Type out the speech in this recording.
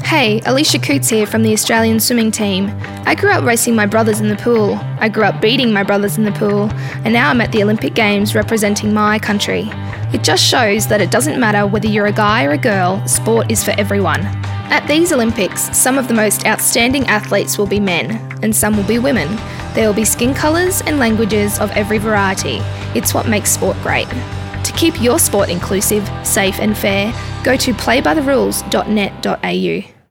Hey, Alicia Coots here from the Australian swimming team. I grew up racing my brothers in the pool. I grew up beating my brothers in the pool, and now I'm at the Olympic Games representing my country. It just shows that it doesn't matter whether you're a guy or a girl, sport is for everyone. At these Olympics, some of the most outstanding athletes will be men, and some will be women. There will be skin colours and languages of every variety. It's what makes sport great. To keep your sport inclusive, safe and fair, go to playbytherules.net.au.